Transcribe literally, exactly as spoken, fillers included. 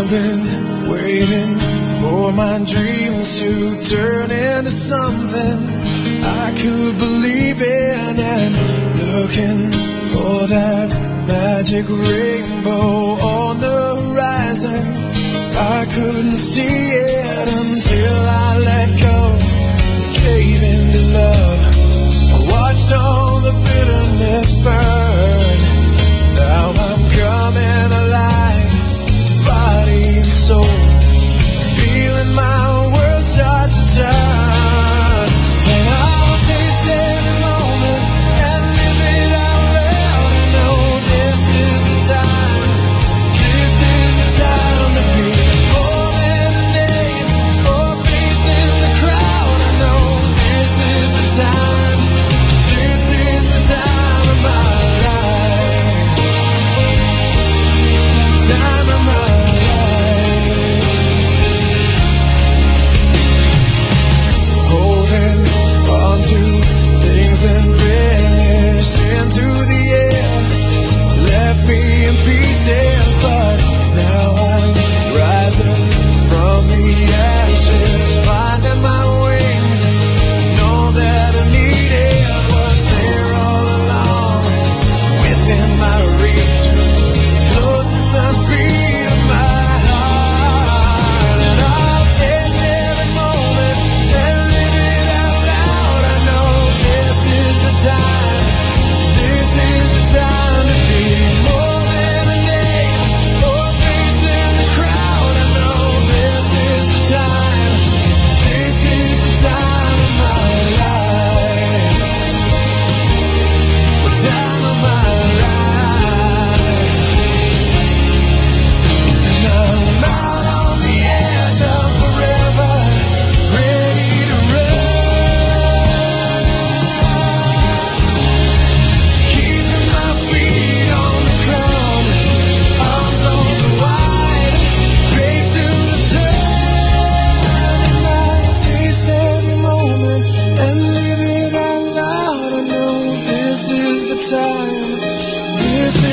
been waiting for my dreams to turn into something I could believe in, and looking for that magic rainbow on the horizon. I couldn't see it until I let go, gave into love. I watched all the bitterness burn. Now I'm coming alive, body and soul, feeling my world start to turn. And I'll taste every moment and live it out loud. I know this is the time, this is the time to be more than a name or a face in the crowd. I know this is the time, this is the time of my life, time of my life. Holding on to things and vanished into the air, left me in pieces, but now I'm rising from the ashes, finding my wings. Know that I needed was there all along, within my reach, as close as the beat of my heart. And I'll take every moment and live it out loud. I know this is the time, this is the time to be more than a name or a face in the crowd. I know this is the time, this is the time of my life, the time of my life. And now I'm out on the edge of forever, ready to run, keeping my feet on the ground, arms open wide, face to the sun. And I'll taste every moment and live it out loud. I know this is the time, this